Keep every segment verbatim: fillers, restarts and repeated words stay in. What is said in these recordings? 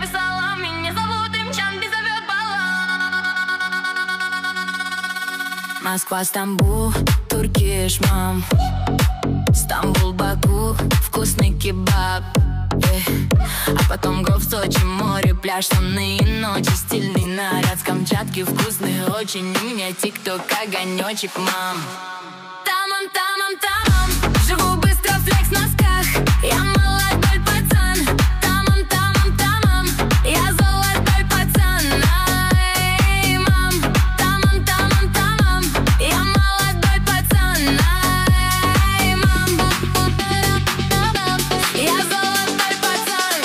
написала, меня зовут Имчанби, зовет Бала. Москва, Стамбул, Туркиш, мам. Стамбул, Баку, вкусный кебаб. А потом гол в Сочи, море, пляж, сонные ночи, стильный наряд с Камчатки, вкусный очень. У меня тик-ток, огонечек, мам. Тамам, тамам, тамам, живу быстро, флекс в носках. Я молодой пацан. Тамам, тамам, тамам, я золотой пацан. Ай, мам, тамам, тамам, тамам, я молодой пацан. Ай, мам, я золотой пацан.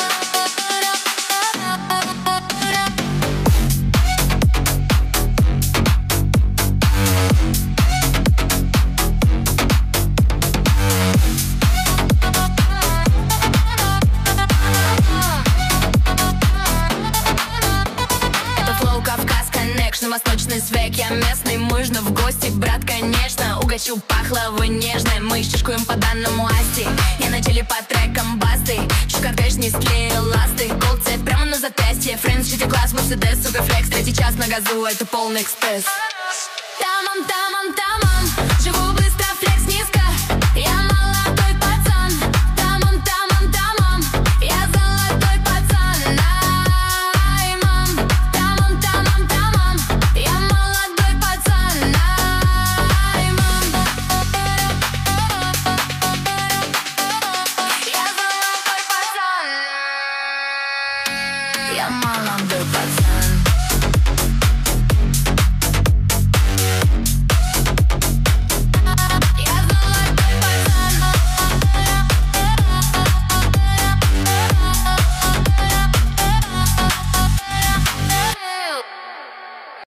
Это флоу Кавказ Connection, восточный свек. Я местный, можно в гости, брат, конечно. Угощу пахлавы нежной, мы шишкуем по данному асти. Я на теле по трекам басты, шукар кэш, не склеил ласты. Голд цвет прямо на запястье, френдс, шити класс, Мерседес, супер флекс. Третий час на газу, это полный экспресс. Тамам, тамам, тамам, живу быстро, флекс низко. Я молодой пацан. Тамам, тамам, тамам, я золотой пацан. Ай, мам, тамам, тамам, тамам, я молодой пацан. Ай, мам, я золотой пацан. Я молодой пацан.